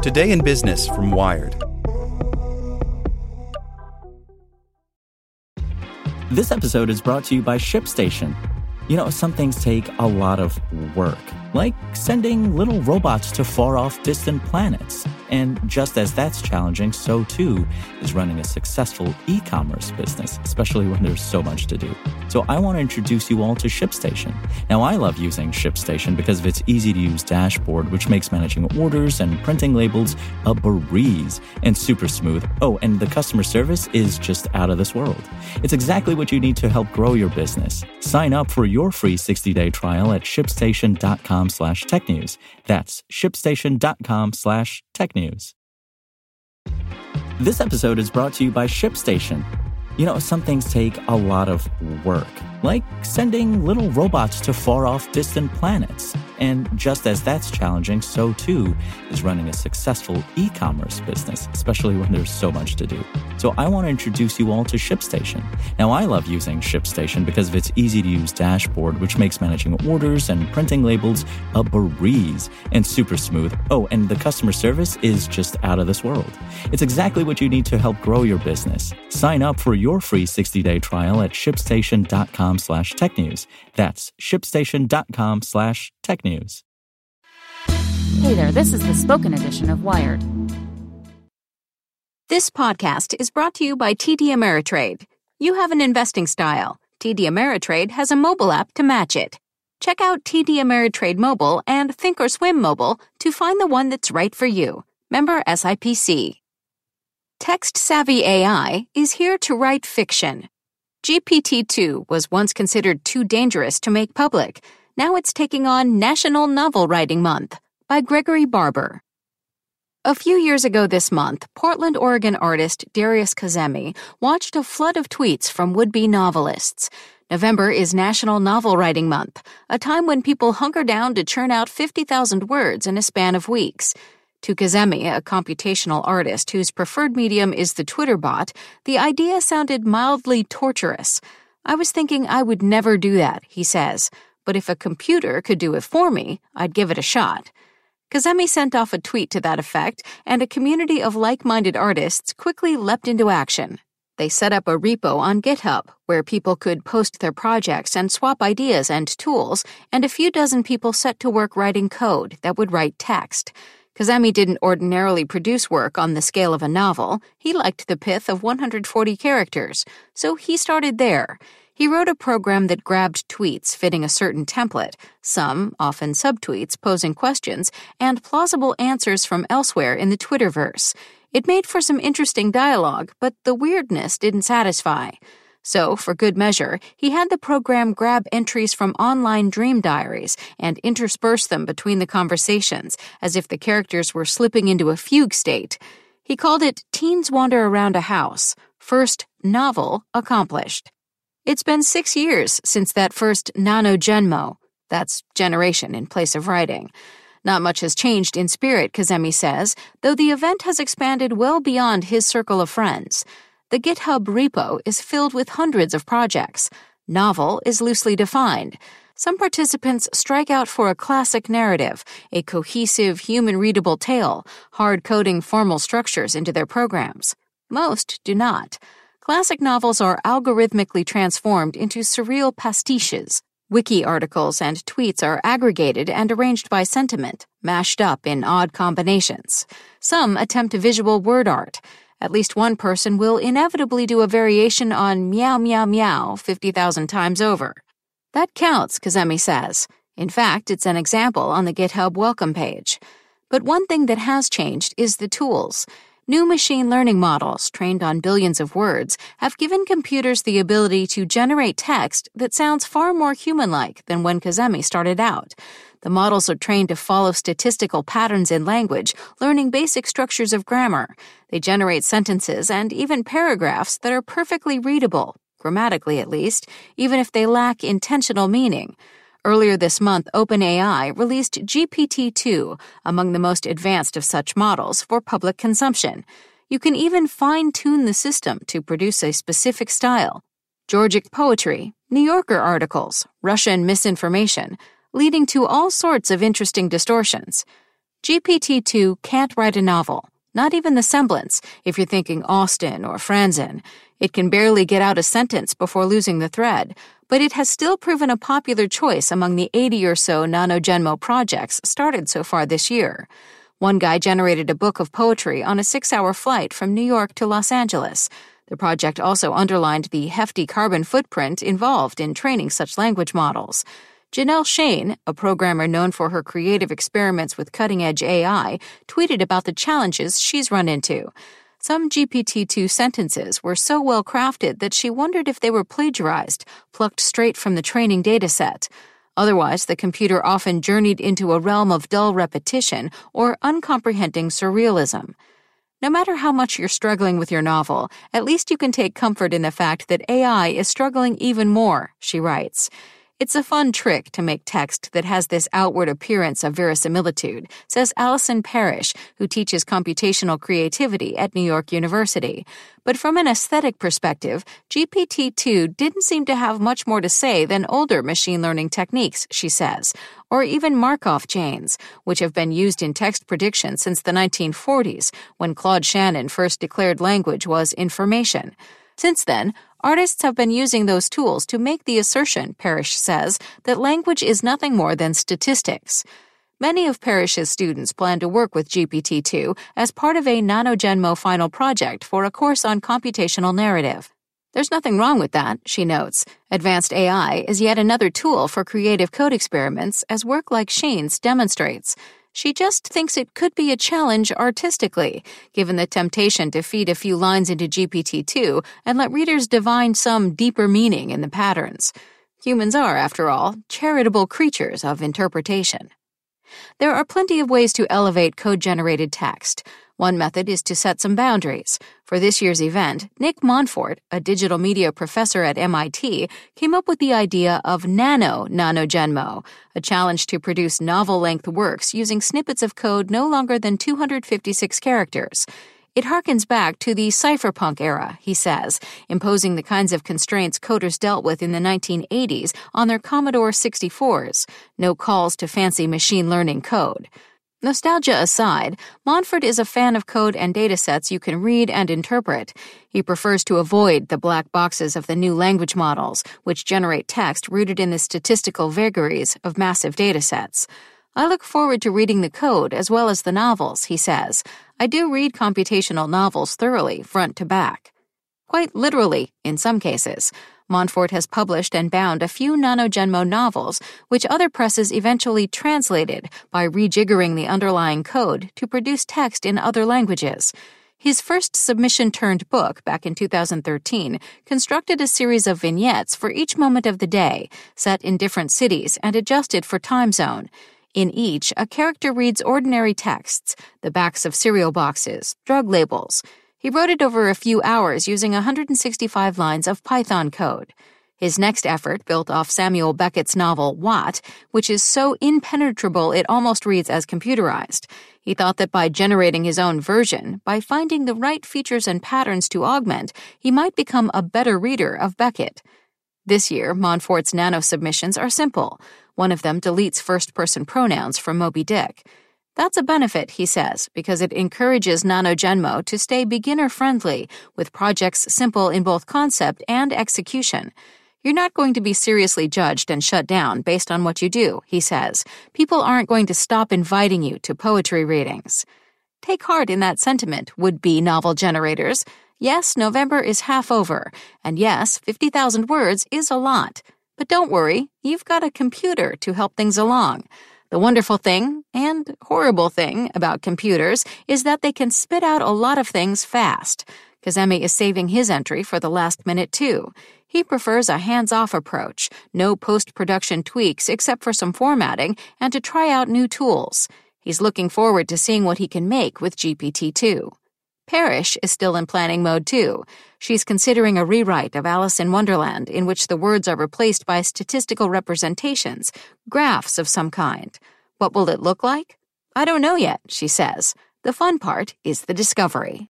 Today in Business from Wired. This episode is brought to you by ShipStation. You know, some things take a lot of work, like sending little robots to far-off distant planets. And just as that's challenging, so too is running a successful e-commerce business, especially when there's so much to do. So I want to introduce you all to ShipStation. Now, I love using ShipStation because of its easy-to-use dashboard, which makes managing orders and printing labels a breeze and super smooth. Oh, and the customer service is just out of this world. It's exactly what you need to help grow your business. Sign up for your free 60-day trial at shipstation.com/technews. That's shipstation.com/technews. This episode is brought to you by ShipStation. You know, some things take a lot of work, like sending little robots to far-off distant planets. And just as that's challenging, so too is running a successful e-commerce business, especially when there's so much to do. So I want to introduce you all to ShipStation. Now, I love using ShipStation because of its easy-to-use dashboard, which makes managing orders and printing labels a breeze and super smooth. Oh, and the customer service is just out of this world. It's exactly what you need to help grow your business. Sign up for your free 60-day trial at shipstation.com/technews. That's shipstation.com/technews. Hey there, this is the spoken edition of Wired. This podcast is brought to you by TD Ameritrade. You have an investing style. TD Ameritrade has a mobile app to match it. Check out TD Ameritrade Mobile and Thinkorswim Mobile to find the one that's right for you. Member SIPC. Text-savvy AI is here to write fiction. GPT-2 was once considered too dangerous to make public. Now it's taking on National Novel Writing Month by Gregory Barber. A few years ago this month, Portland, Oregon artist Darius Kazemi watched a flood of tweets from would-be novelists. November is National Novel Writing Month, a time when people hunker down to churn out 50,000 words in a span of weeks. To Kazemi, a computational artist whose preferred medium is the Twitter bot, the idea sounded mildly torturous. "I was thinking I would never do that," he says. "But if a computer could do it for me, I'd give it a shot." Kazemi sent off a tweet to that effect, and a community of like-minded artists quickly leapt into action. They set up a repo on GitHub, where people could post their projects and swap ideas and tools, and a few dozen people set to work writing code that would write text. Kazemi didn't ordinarily produce work on the scale of a novel. He liked the pith of 140 characters, so he started there. He wrote a program that grabbed tweets fitting a certain template, some, often subtweets, posing questions, and plausible answers from elsewhere in the Twitterverse. It made for some interesting dialogue, but the weirdness didn't satisfy. So, for good measure, he had the program grab entries from online dream diaries and intersperse them between the conversations, as if the characters were slipping into a fugue state. He called it Teens Wander Around a House. First novel accomplished. It's been 6 years since that first NaNoGenMo. That's generation in place of writing. Not much has changed in spirit, Kazemi says, though the event has expanded well beyond his circle of friends. The GitHub repo is filled with hundreds of projects. Novel is loosely defined. Some participants strike out for a classic narrative, a cohesive, human-readable tale, hard-coding formal structures into their programs. Most do not. Classic novels are algorithmically transformed into surreal pastiches. Wiki articles and tweets are aggregated and arranged by sentiment, mashed up in odd combinations. Some attempt visual word art. At least one person will inevitably do a variation on meow meow meow 50,000 times over. That counts, Kazemi says. In fact, it's an example on the GitHub welcome page. But one thing that has changed is the tools. New machine learning models, trained on billions of words, have given computers the ability to generate text that sounds far more human-like than when Kazemi started out. The models are trained to follow statistical patterns in language, learning basic structures of grammar. They generate sentences and even paragraphs that are perfectly readable, grammatically at least, even if they lack intentional meaning. Earlier this month, OpenAI released GPT-2, among the most advanced of such models, for public consumption. You can even fine-tune the system to produce a specific style. Georgic poetry, New Yorker articles, Russian misinformation, leading to all sorts of interesting distortions. GPT-2 can't write a novel, not even the semblance, if you're thinking Austen or Franzen. It can barely get out a sentence before losing the thread, but it has still proven a popular choice among the 80 or so NanoGenmo projects started so far this year. One guy generated a book of poetry on a 6-hour flight from New York to Los Angeles. The project also underlined the hefty carbon footprint involved in training such language models. Janelle Shane, a programmer known for her creative experiments with cutting-edge AI, tweeted about the challenges she's run into. Some GPT-2 sentences were so well crafted that she wondered if they were plagiarized, plucked straight from the training dataset. Otherwise, the computer often journeyed into a realm of dull repetition or uncomprehending surrealism. No matter how much you're struggling with your novel, at least you can take comfort in the fact that AI is struggling even more, she writes. It's a fun trick to make text that has this outward appearance of verisimilitude, says Allison Parrish, who teaches computational creativity at New York University. But from an aesthetic perspective, GPT-2 didn't seem to have much more to say than older machine learning techniques, she says, or even Markov chains, which have been used in text prediction since the 1940s, when Claude Shannon first declared language was information. Since then, artists have been using those tools to make the assertion, Parrish says, that language is nothing more than statistics. Many of Parrish's students plan to work with GPT-2 as part of a NanoGenmo final project for a course on computational narrative. There's nothing wrong with that, she notes. Advanced AI is yet another tool for creative code experiments, as work like Shane's demonstrates. She just thinks it could be a challenge artistically, given the temptation to feed a few lines into GPT-2 and let readers divine some deeper meaning in the patterns. Humans are, after all, charitable creatures of interpretation. There are plenty of ways to elevate code-generated text. One method is to set some boundaries. For this year's event, Nick Montfort, a digital media professor at MIT, came up with the idea of NanoGenmo, a challenge to produce novel-length works using snippets of code no longer than 256 characters. It harkens back to the cypherpunk era, he says, imposing the kinds of constraints coders dealt with in the 1980s on their Commodore 64s. No calls to fancy machine learning code. Nostalgia aside, Montfort is a fan of code and datasets you can read and interpret. He prefers to avoid the black boxes of the new language models, which generate text rooted in the statistical vagaries of massive datasets. I look forward to reading the code as well as the novels, he says. I do read computational novels thoroughly, front to back. Quite literally, in some cases. Montfort has published and bound a few NanoGenmo novels, which other presses eventually translated by rejiggering the underlying code to produce text in other languages. His first submission-turned-book, back in 2013, constructed a series of vignettes for each moment of the day, set in different cities and adjusted for time zone. In each, a character reads ordinary texts, the backs of cereal boxes, drug labels. He wrote it over a few hours using 165 lines of Python code. His next effort built off Samuel Beckett's novel Watt, which is so impenetrable it almost reads as computerized. He thought that by generating his own version, by finding the right features and patterns to augment, he might become a better reader of Beckett. This year, Montfort's nano submissions are simple. One of them deletes first-person pronouns from Moby Dick. That's a benefit, he says, because it encourages NanoGenmo to stay beginner-friendly, with projects simple in both concept and execution. You're not going to be seriously judged and shut down based on what you do, he says. People aren't going to stop inviting you to poetry readings. Take heart in that sentiment, would-be novel generators. Yes, November is half over, and yes, 50,000 words is a lot. But don't worry, you've got a computer to help things along. The wonderful thing, and horrible thing, about computers is that they can spit out a lot of things fast. Kazemi is saving his entry for the last minute, too. He prefers a hands-off approach, no post-production tweaks except for some formatting, and to try out new tools. He's looking forward to seeing what he can make with GPT-2. Parrish is still in planning mode, too. She's considering a rewrite of Alice in Wonderland in which the words are replaced by statistical representations, graphs of some kind. What will it look like? I don't know yet, she says. The fun part is the discovery.